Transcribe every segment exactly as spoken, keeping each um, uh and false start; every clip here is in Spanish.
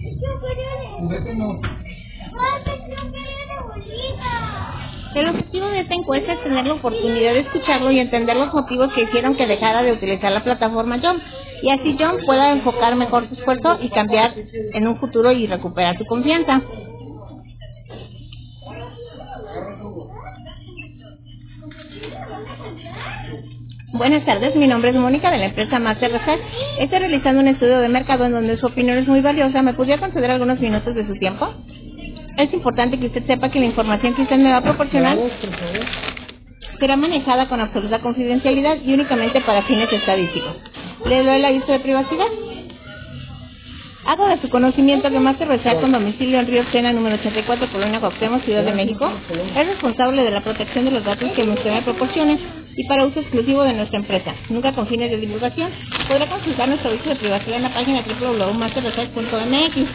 El objetivo de esta encuesta es tener la oportunidad de escucharlo y entender los motivos que hicieron que dejara de utilizar la plataforma Jump, y así Jump pueda enfocar mejor su esfuerzo y cambiar en un futuro y recuperar su confianza. Buenas tardes, mi nombre es Mónica de la empresa Master Research. Estoy realizando un estudio de mercado en donde su opinión es muy valiosa. ¿Me podría conceder algunos minutos de su tiempo? Es importante que usted sepa que la información que usted me va a proporcionar será manejada con absoluta confidencialidad y únicamente para fines estadísticos. ¿Le doy el aviso de privacidad? Hago de su conocimiento que Master Research, con domicilio en Río Sena, número ochenta y cuatro, Colonia Cuauhtémoc, Ciudad de México, es responsable de la protección de los datos que usted me proporcione y para uso exclusivo de nuestra empresa, nunca con fines de divulgación. Podrá consultar nuestro aviso de privacidad en la página doble u doble u doble u punto master research punto m x.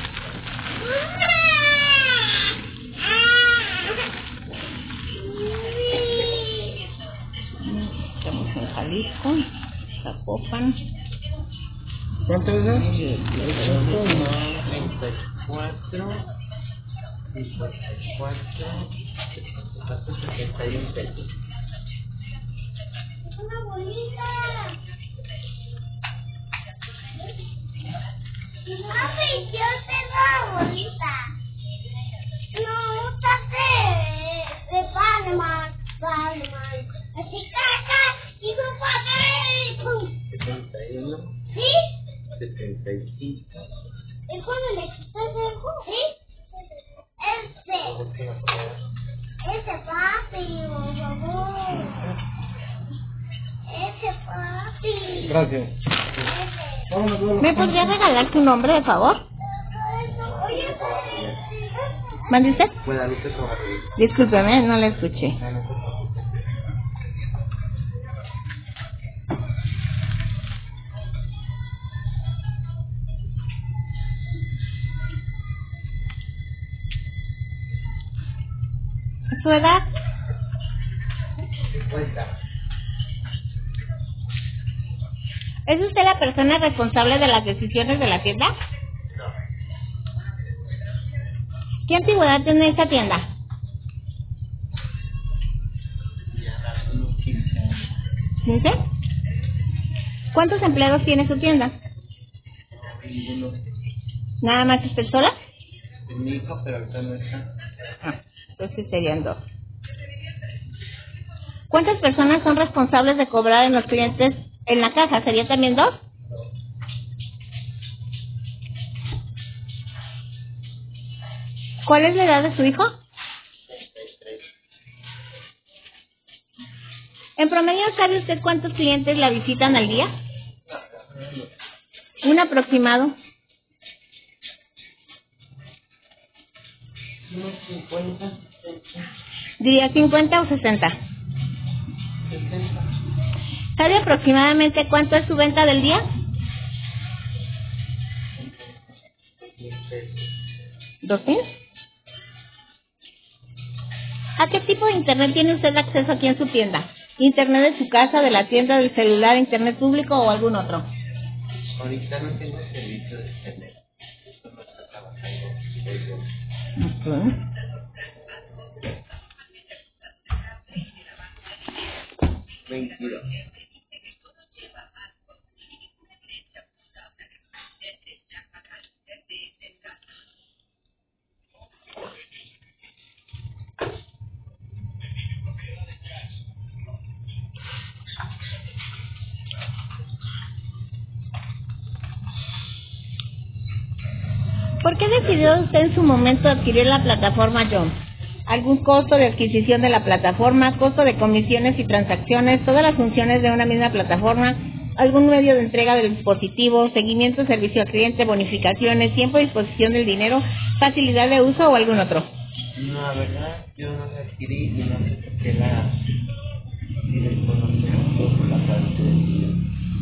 Estamos en Jalisco, Zapopan. ¿Cuánto es? treinta y cuatro, cincuenta y cuatro, setenta y uno pesos. Una bolita. Papi, yo tengo una bolita. No, tape de Panamá, Panamá. Así caca y su padre. setenta y uno. ¿Sí? setenta y cinco. ¿Es cuando le quitas algo? ¿Sí? Este. Ese papi, por favor. Ese papi. Gracias. Ese. Vámonos, vámonos. ¿Me podría regalar su nombre, de favor? Oye, ¿Mande usted? Guadalupe Sobarro. Discúlpeme, no la escuché. ¿Su edad? cincuenta. ¿Es usted la persona responsable de las decisiones de la tienda? No. ¿Qué antigüedad tiene esta tienda? Ya unos quince años. ¿quince? ¿Cuántos empleados tiene su tienda? Ninguno. ¿Nada más usted sola? Es mi hijo, pero ahorita no está. Ah, entonces serían dos. ¿Cuántas personas son responsables de cobrar en los clientes en la caja? ¿Serían también dos? ¿Cuál es la edad de su hijo? En promedio, ¿sabe usted cuántos clientes la visitan al día? Un aproximado. Unos cincuenta. ¿Diría cincuenta o sesenta? sesenta. ¿Sabe aproximadamente cuánto es su venta del día? ¿Dos mil? ¿A qué tipo de internet tiene usted acceso aquí en su tienda? ¿Internet de su casa, de la tienda, del celular, internet público o algún otro? Ahorita no tengo servicio de internet. Solo está trabajando desde Okay. veintidós. ¿Por qué decidió usted en su momento adquirir la plataforma Jump? ¿Algún costo de adquisición de la plataforma, costo de comisiones y transacciones, todas las funciones de una misma plataforma, algún medio de entrega del dispositivo, seguimiento, servicio al cliente, bonificaciones, tiempo de disposición del dinero, facilidad de uso o algún otro? No, la verdad, yo no la adquirí y no sé por qué la si desconocemos por la parte de ellos.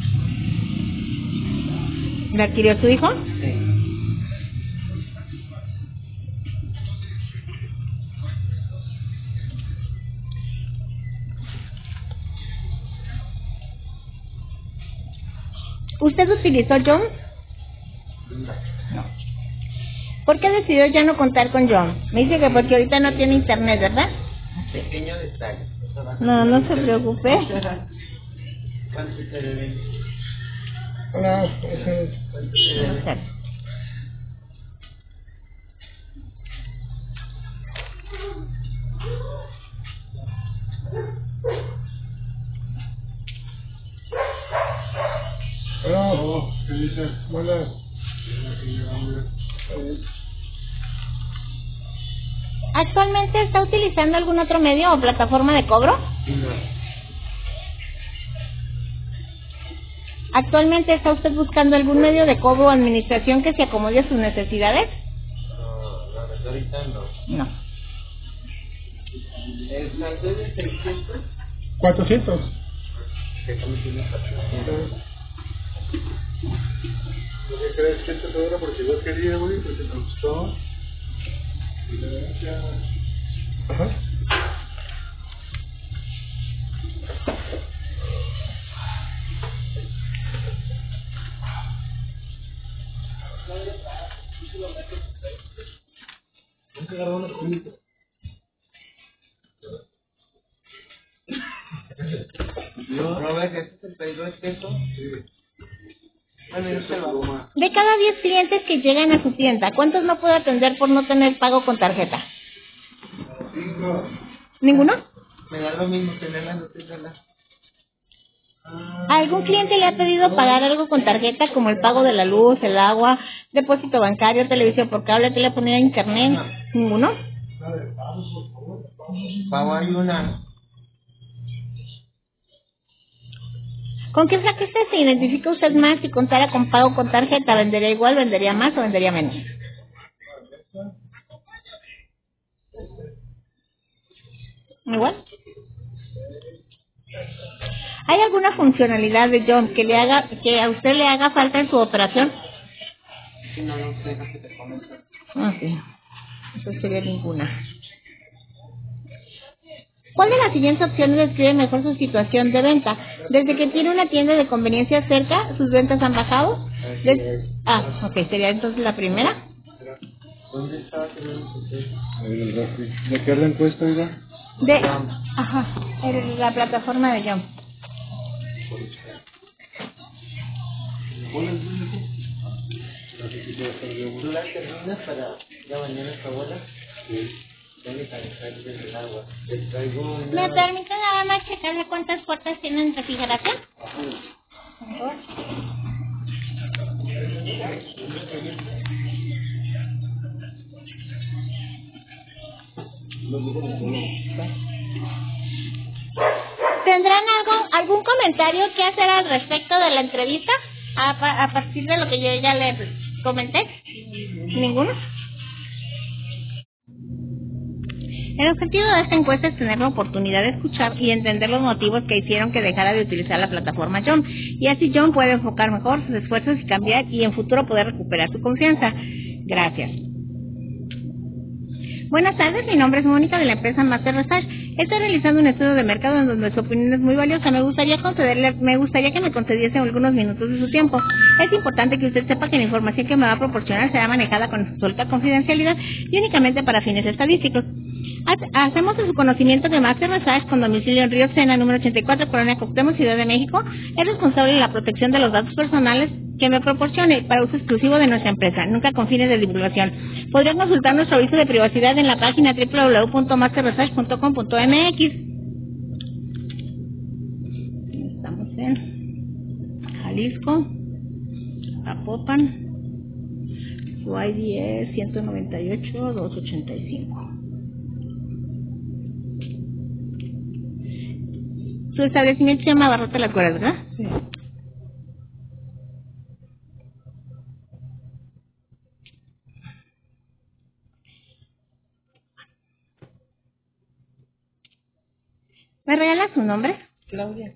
¿La adquirió su hijo? Sí. ¿Usted utilizó Jump? No. No. ¿Por qué decidió ya no contar con John? Me dice que porque ahorita no tiene internet, ¿verdad? Pequeño detalle. No, no se preocupe. ¿Cuánto te deben? Hola, ese es. ¿Cuánto te deben? Vamos a ver. Hola, ¿qué dices? Buenas. ¿Actualmente está utilizando algún otro medio o plataforma de cobro? ¿Actualmente está usted buscando algún medio de cobro o administración que se acomode a sus necesidades? No, la verdad ahorita no. No. ¿El saldo de seiscientos? cuatrocientos. Que también tiene cuatrocientos. ¿Por qué crees que esto te dura? Porque yo quería, güey, porque me gustó. Y la verdad ya. Ajá. Nunca agarró una comida. ¿No ves que sesenta y dos pesos? Sí. Bueno, yo se lo hago. De cada diez clientes que llegan a su tienda, ¿cuántos no puede atender por no tener pago con tarjeta? Cinco. ¿Ninguno? Me da lo mismo tenerla no tenerla. ¿A algún cliente le ha pedido pagar algo con tarjeta como el pago de la luz, el agua, depósito bancario, televisión por cable, telefonía, internet? ¿Ninguno? Pago hay una. ¿Con qué sacrificio se identifica usted más si contara con pago con tarjeta? ¿Vendería igual, vendería más o vendería menos? ¿Igual? ¿Hay alguna funcionalidad de John que le haga que a usted le haga falta en su operación? Si no, no sé, no se te comento. Ah, sí. Entonces sería ninguna. ¿Cuál de las siguientes opciones describe mejor su situación de venta? Desde que tiene una tienda de conveniencia cerca, ¿sus ventas han bajado? Des- ah, ok, sería entonces la primera. ¿Dónde estaba teniendo usted? Ahí en el refri. ¿De qué orden puesto, oiga? De, ajá, en la plataforma de John. ¿Tú la terminas para ya mañana esta bola? Sí. Tengo que dejar desde el agua. Te traigo una... ¿Me permite nada más checarle cuántas puertas tienen refrigeración? Por favor. ¿Tendrán algo, algún comentario que hacer al respecto de la entrevista? A, pa- a partir de lo que yo ya le comenté. ¿Ninguno? El objetivo de esta encuesta es tener la oportunidad de escuchar y entender los motivos que hicieron que dejara de utilizar la plataforma John. Y así John puede enfocar mejor sus esfuerzos y cambiar y en futuro poder recuperar su confianza. Gracias. Buenas tardes, mi nombre es Mónica de la empresa Master Research. Estoy realizando un estudio de mercado en donde su opinión es muy valiosa. Me gustaría concederle, me gustaría que me concediese algunos minutos de su tiempo. Es importante que usted sepa que la información que me va a proporcionar será manejada con absoluta confidencialidad y únicamente para fines estadísticos. Hacemos de su conocimiento que Master Research, con domicilio en Río Sena, número ochenta y cuatro, Colonia Cuauhtémoc, Ciudad de México, es responsable de la protección de los datos personales que me proporcione para uso exclusivo de nuestra empresa, nunca con fines de divulgación. Podría consultar nuestro aviso de privacidad en la página doble u doble u doble u punto master research punto com punto m x. Estamos en Jalisco, Zapopan, su I D es ciento noventa y ocho dos ochenta y cinco. Su establecimiento se llama Barrote Las Cueras, ¿verdad? Sí. ¿Me regala su nombre? Claudia.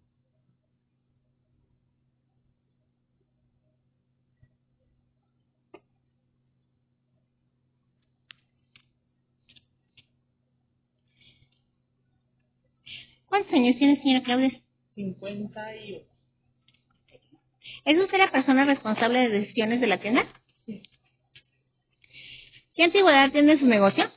¿Cuántos años tiene, señora Claudia? cincuenta y ocho. ¿Es usted la persona responsable de decisiones de la tienda? Sí. ¿Qué antigüedad tiene su negocio?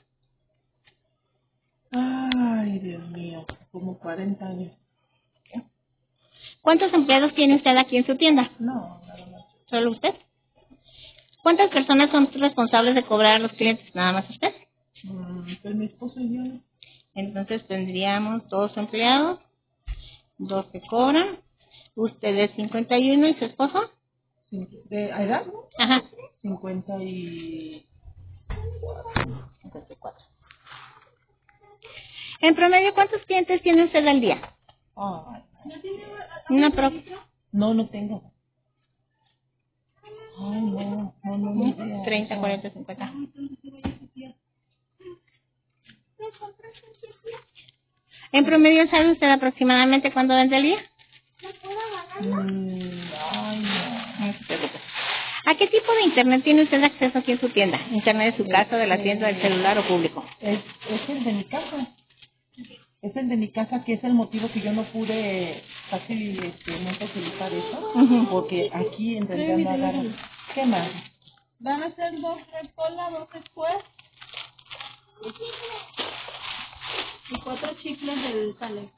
Ay, Dios mío, como cuarenta años. ¿Cuántos empleados tiene usted aquí en su tienda? No, nada más. ¿Solo usted? ¿Cuántas personas son responsables de cobrar a los clientes? ¿Nada más usted? Mm, pues mi esposo y yo. Entonces tendríamos dos empleados, dos que cobran, usted es cincuenta y uno y su esposo. Cin- ¿De a edad? Ajá. cincuenta y... cincuenta y cuatro. En promedio, ¿cuántos clientes tiene usted al día? Ay, Una pro... no, no tengo. Ay, no, no, no, no. no. treinta, cuarenta, cincuenta. En promedio, ¿sabe usted aproximadamente cuándo vende el día? Mm, ay, no. No se preocupe. ¿A qué tipo de internet tiene usted acceso aquí en su tienda? ¿Internet de su casa, de la tienda, del celular o público? Es, es el de mi casa. Es el de mi casa, que es el motivo que yo no pude casi este, nunca utilizar eso. Ujú. Porque aquí en realidad no agarro. ¿Qué más? Van a ser dos Red Cola, dos después. Y cuatro chicles del Sale.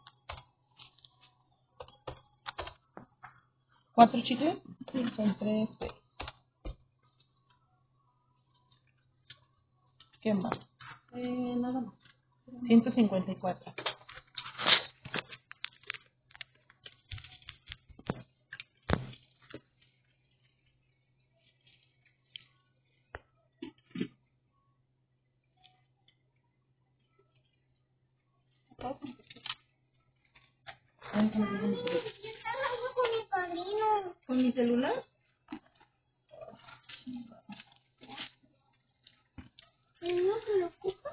¿Cuatro chicles? Sí. Son tres. seis. ¿Qué más? Eh, nada más. ciento cincuenta y cuatro. ¿Estás hablando con mi padrino? ¿Con mi celular? ¿Y no se lo ocupa?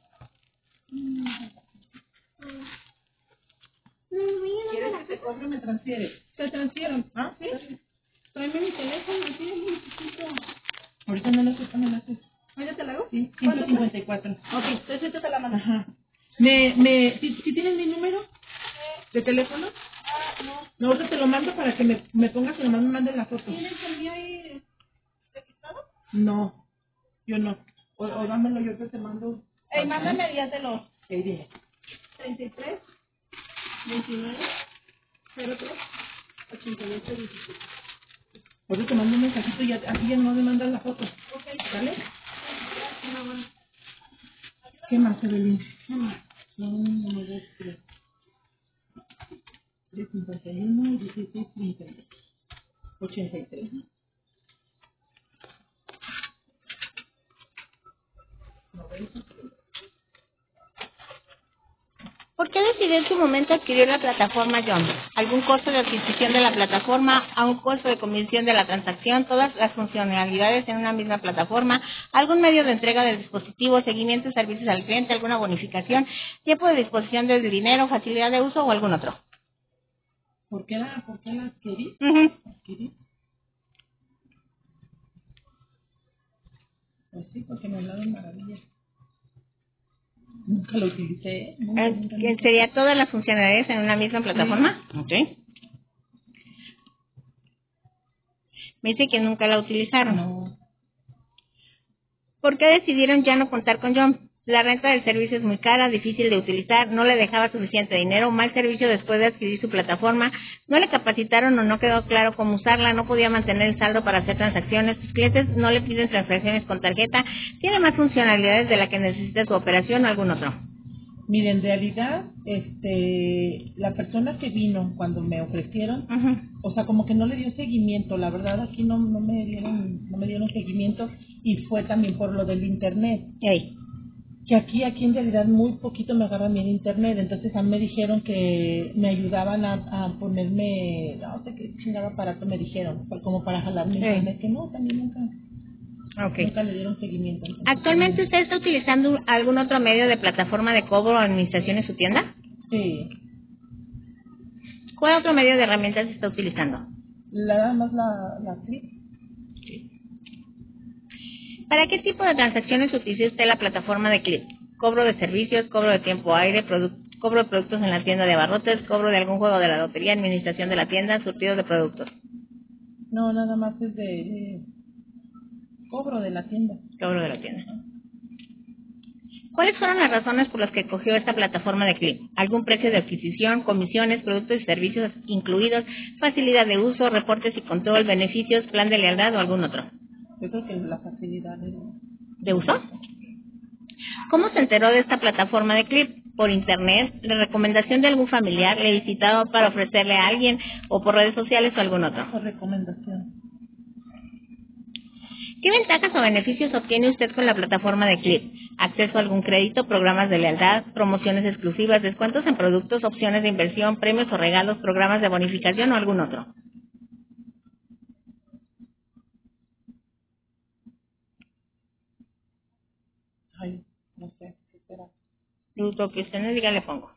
¿Quieres que te cobre o me transfiere? ¿Te transfiero? ¿Ah? ¿Sí? Tráeme mi teléfono, así es muy chiquito. Ahorita no lo sé, me lo haces. ¿Oye, te la hago? Sí, ¿Cuánto ciento cincuenta y cuatro. Ok, entonces ahorita te la mando. Ajá. ¿Me, me, si, si tienes mi número de teléfono? Ah, no. No, ahorita te lo mando para que me, me pongas y nomás me mandes la foto. ¿Tienes el mío ahí registrado? No, yo no. O, o dámelo, yo te mando. Ey, mándame ya te lo. Ey, dime. treinta y tres, veintinueve, cero tres, ochenta y ocho, diecisiete. Ahorita te mando un mensajito y así ya no me mandas la foto. ¿Vale? ¿Qué más, Evelyn? uno, dos, tres. tres, cincuenta y uno, dieciséis, treinta y dos. ochenta y tres. ¿Por qué decidió en su momento adquirir la plataforma John? ¿Algún costo de adquisición de la plataforma? ¿A un costo de comisión de la transacción? ¿Todas las funcionalidades en una misma plataforma? ¿Algún medio de entrega del dispositivo? ¿Seguimiento de servicios al cliente? ¿Alguna bonificación? ¿Tiempo de disposición del dinero? ¿Facilidad de uso o algún otro? ¿Por qué la, por qué la adquirí? Uh-huh. ¿Adquirí? Pues sí, porque me hablaron maravillas. Nunca lo utilicé. Nunca, Eh, nunca, ¿que nunca. ¿Sería todas las funcionalidades en una misma plataforma? Ok. Me dice que nunca la utilizaron. No. ¿Por qué decidieron ya no contar con John? La renta del servicio es muy cara, difícil de utilizar, no le dejaba suficiente dinero, mal servicio después de adquirir su plataforma, no le capacitaron o no quedó claro cómo usarla, no podía mantener el saldo para hacer transacciones, sus clientes no le piden transacciones con tarjeta, tiene más funcionalidades de la que necesita su operación o algún otro. Mire, en realidad, este, la persona que vino cuando me ofrecieron, Uh-huh. o sea, como que no le dio seguimiento, la verdad aquí no, no me dieron, no me dieron seguimiento y fue también por lo del internet. Hey. Que aquí, aquí en realidad muy poquito me agarran bien internet, entonces a mí me dijeron que me ayudaban a, a ponerme, no sé qué chingada aparato me dijeron, como para jalarme Sí. internet, que no, también nunca, Okay. nunca le dieron seguimiento. Entonces, ¿Actualmente usted está utilizando algún otro medio de plataforma de cobro o administración en su tienda? sí, ¿Cuál otro medio de herramientas está utilizando? nada más la, la clip. ¿Para qué tipo de transacciones utiliza usted la plataforma de Clip? ¿Cobro de servicios, cobro de tiempo aire, produ- cobro de productos en la tienda de abarrotes, cobro de algún juego de la lotería, administración de la tienda, surtido de productos? No, nada más es de, de, cobro de la tienda. Cobro de la tienda. ¿Cuáles fueron las razones por las que cogió esta plataforma de Clip? ¿Algún precio de adquisición, comisiones, productos y servicios incluidos, facilidad de uso, reportes y control, beneficios, plan de lealtad o algún otro? Yo creo que la facilidad de... ¿De uso? ¿Cómo se enteró de esta plataforma de Clip? ¿Por internet, de recomendación de algún familiar, le visitado para ofrecerle a alguien o por redes sociales o algún otro? Por recomendación. ¿Qué ventajas o beneficios obtiene usted con la plataforma de Clip? ¿Acceso a algún crédito, programas de lealtad, promociones exclusivas, descuentos en productos, opciones de inversión, premios o regalos, programas de bonificación o algún otro? Ay, no sé, ¿qué será? Lo que usted me diga le pongo.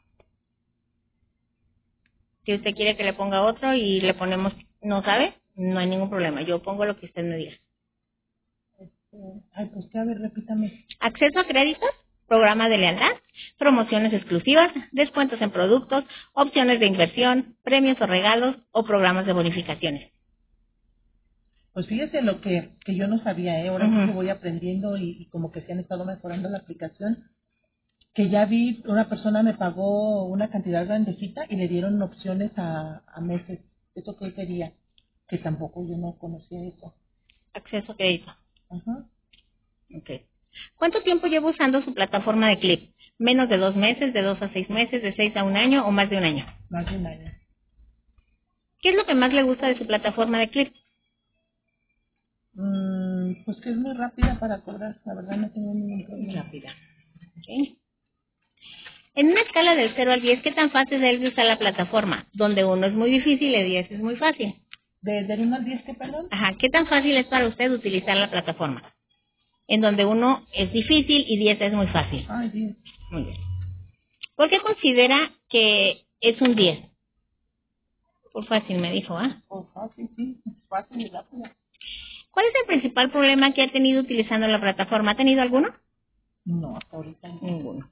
Si usted quiere que le ponga otro y le ponemos, ¿no sabe? No hay ningún problema. Yo pongo lo que usted me diga. Este, ay, pues que a ver, repítame. Acceso a créditos, programa de lealtad, promociones exclusivas, descuentos en productos, opciones de inversión, premios o regalos o programas de bonificaciones. Pues fíjese lo que, que yo no sabía, ¿eh? Ahora sí Ujú. que voy aprendiendo y, y como que se han estado mejorando la aplicación. Que ya vi, una persona me pagó una cantidad grandecita y le dieron opciones a, a meses. ¿Eso qué sería? Que tampoco yo no conocía eso. Acceso a crédito. Ajá. Okay. ¿Cuánto tiempo lleva usando su plataforma de Clip? ¿Menos de dos meses, de dos a seis meses, de seis a un año o más de un año? Más de un año. ¿Qué es lo que más le gusta de su plataforma de Clip? Mm, pues que es muy rápida para acordar. La verdad no tengo ningún problema. Rápida. Okay. En una escala del cero al diez, ¿qué tan fácil es de usar la plataforma? Donde uno es muy difícil y diez es muy fácil. ¿De, del uno al diez qué, perdón? Ajá, ¿qué tan fácil es para usted utilizar la plataforma? En donde uno es difícil y diez es muy fácil. Ay, diez. Muy bien. ¿Por qué considera que es un diez? Por fácil me dijo, ¿ah? Pues fácil, sí. Fácil y rápido. ¿Cuál es el principal problema que ha tenido utilizando la plataforma? ¿Ha tenido alguno? No, hasta ahorita no. Ninguno.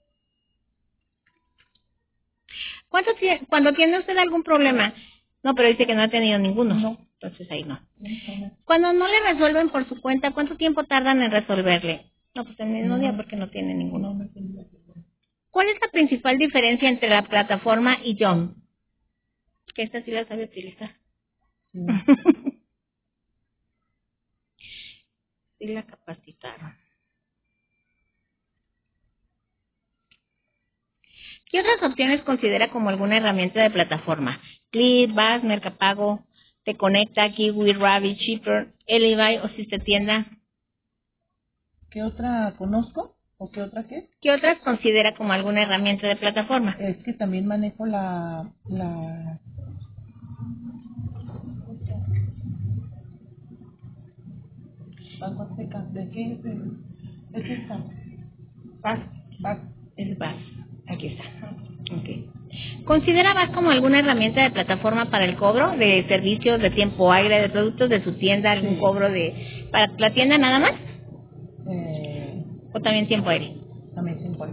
¿Cuánto tie- cuando tiene usted algún problema? No, pero dice que no ha tenido ninguno. No. Entonces ahí no. No, Cuando no le resuelven por su cuenta, ¿cuánto tiempo tardan en resolverle? No, pues el mismo día porque no tiene ninguno. no me tenía que ver. ¿Cuál es la principal diferencia entre la plataforma y John? Que esta sí la sabe utilizar. Sí. Sí la capacitaron. ¿Qué otras opciones considera como alguna herramienta de plataforma? Clip, Bass, Mercapago, Te Conecta, Kiwi, Rabbit, Shipper, Elevay o Sistetienda. ¿Qué otra conozco? ¿O qué otra qué? ¿Qué otras considera como alguna herramienta de plataforma? Es que también manejo la... la... Banco Azteca. ¿De qué es? el- ¿De qué está? Paz, paz. Es Bass. Aquí está. Okay. ¿Considera Bass como alguna herramienta de plataforma para el cobro de servicios, de tiempo aire, de productos de su tienda, algún Sí. cobro de para la tienda nada más? Eh, ¿O también tiempo aire? también se importa.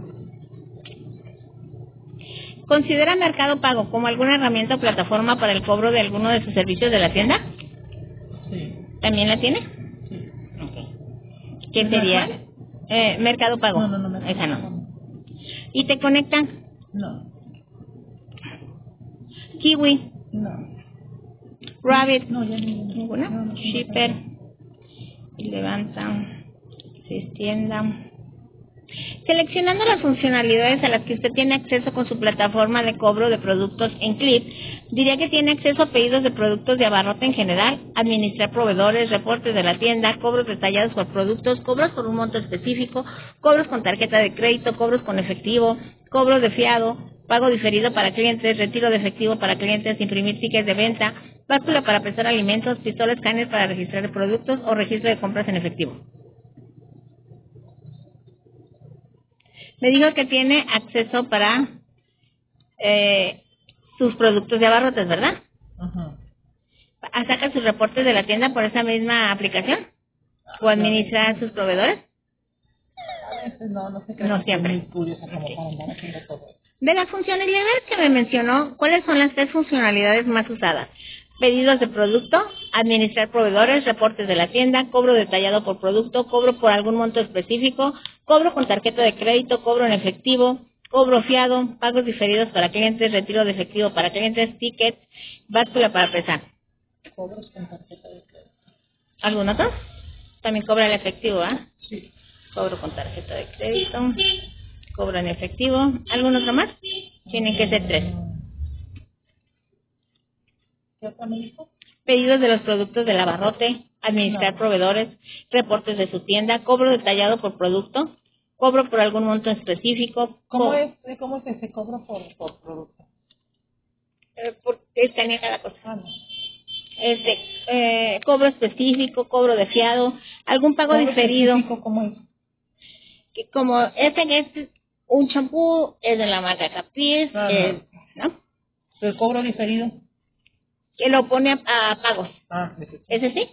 ¿Considera Mercado Pago como alguna herramienta o plataforma para el cobro de alguno de sus servicios de la tienda? Sí. ¿También la tiene? Sí. Ok. ¿Qué ¿Es sería? cuál? Eh, Mercado Pago. No, no, no. Me Esa no. ¿Y Te Conectan? No. Kiwi, No. Rabbit, No, ya ninguna. ninguna. No, no, no, Shipper, no. Levanta, Sistetienda. Seleccionando las funcionalidades a las que usted tiene acceso con su plataforma de cobro de productos en Clip, diría que tiene acceso a pedidos de productos de abarrote en general, administrar proveedores, reportes de la tienda, cobros detallados por productos, cobros por un monto específico, cobros con tarjeta de crédito, cobros con efectivo, cobros de fiado, pago diferido para clientes, retiro de efectivo para clientes, imprimir tickets de venta, báscula para pesar alimentos, pistola escáner para registrar productos o registro de compras en efectivo. Me dijo que tiene acceso para eh, sus productos de abarrotes, ¿verdad? Ajá. ¿Saca sus reportes de la tienda por esa misma aplicación? ¿O administra sus proveedores? A veces no, no sé qué. No siempre. Es muy curiosa como Ok. para andar haciendo todo. De las funcionalidades que me mencionó, ¿cuáles son las tres funcionalidades más usadas? pedidos de producto, administrar proveedores, reportes de la tienda, cobro detallado por producto, cobro por algún monto específico, cobro con tarjeta de crédito, cobro en efectivo, cobro fiado, pagos diferidos para clientes, retiro de efectivo para clientes, tickets, báscula para pesar. Cobros con tarjeta de crédito. ¿Algún otro? También cobra el efectivo, ¿ah? ¿eh? Sí. Cobro con tarjeta de crédito, cobro en efectivo. ¿Algún otro más? Tienen que ser tres. ¿Qué otra me dijo? Pedidos de los productos del abarrote, administrar No. proveedores, reportes de su tienda, cobro detallado por producto, cobro por algún monto específico. ¿Cómo co- es, cómo es ese cobro por, por producto? Eh, porque escanea cada cosa. Ah, no. Este, eh, cobro específico, cobro de fiado, algún pago ¿Cobro diferido. específico cómo es? Que como este es un champú, es de la marca Caprice, Ah, es, ¿no? ¿El cobro diferido? Que lo pone a, a pagos. Ah, ese sí. ¿Ese sí?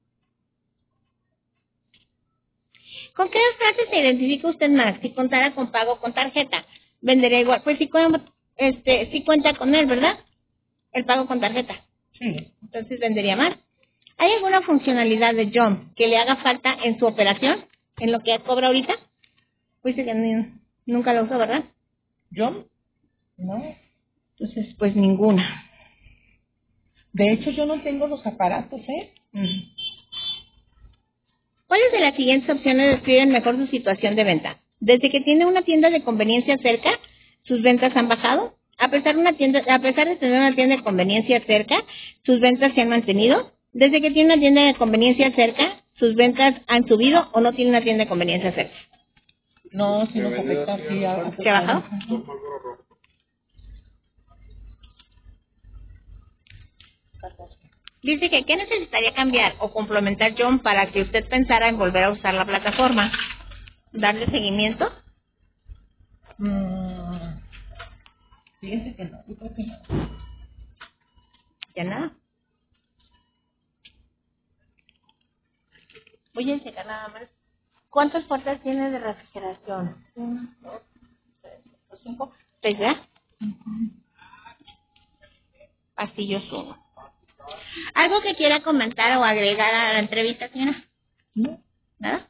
¿Con qué frases se identifica usted más si contara con pago con tarjeta? Vendería igual. Pues sí, cu- este, sí cuenta con él, ¿verdad? El pago con tarjeta. Sí. Entonces vendería más. ¿Hay alguna funcionalidad de John que le haga falta en su operación? ¿En lo que cobra ahorita? Pues dice que ni- nunca lo uso, ¿verdad? ¿Yo? No. Entonces, pues ninguna. De hecho, yo no tengo los aparatos, ¿eh? Ujú. ¿Cuáles de las siguientes opciones describen mejor su situación de venta? Desde que tiene una tienda de conveniencia cerca, sus ventas han bajado. A pesar, de una tienda, a pesar de tener una tienda de conveniencia cerca, sus ventas se han mantenido. Desde que tiene una tienda de conveniencia cerca, sus ventas han subido o no tiene una tienda de conveniencia cerca. No, si nos afecta así a... ¿Qué ha bajado? Dice que ¿qué necesitaría cambiar o complementar John para que usted pensara en volver a usar la plataforma? ¿Darle seguimiento? Mm, fíjense que no, yo creo que no. Ya nada. Voy a checar nada más. ¿Cuántas puertas tiene de refrigeración? Uno, dos, tres, cuatro, cinco, seis, ¿verdad? Pasillos uno. ¿Algo que quiera comentar o agregar a la entrevista, señora? ¿No? ¿Nada?